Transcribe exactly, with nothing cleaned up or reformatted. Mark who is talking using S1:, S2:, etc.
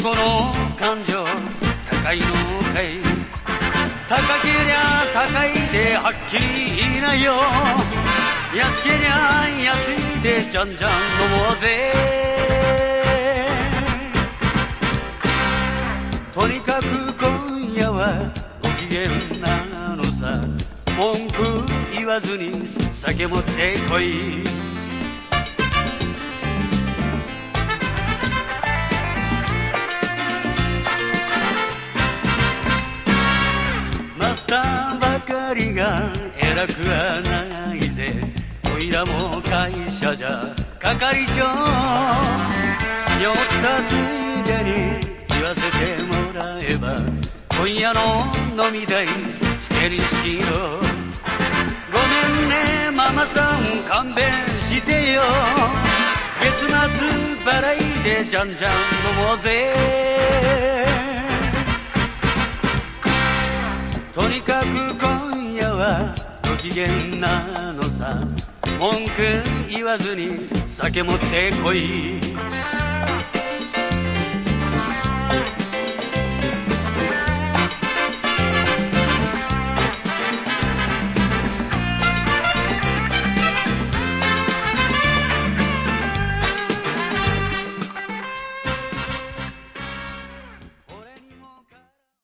S1: この感情高いのかい、高けりゃ高いではっきり言いないよ、安けりゃ安いでじゃんじゃん飲もうぜ。とにかく今夜はご機嫌なのさ、文句言わずに酒持ってこい。マスターばかりが偉くはないぜ、おいらも会社じゃ係長、酔ったついでに言わせてもらえば、今夜の飲み代つけにしろ。ごめんねママさん勘弁してよ、月末払いでじゃんじゃん飲もうぜ。とにかく今夜はご機嫌なのさ、文句言わずに酒持ってこい。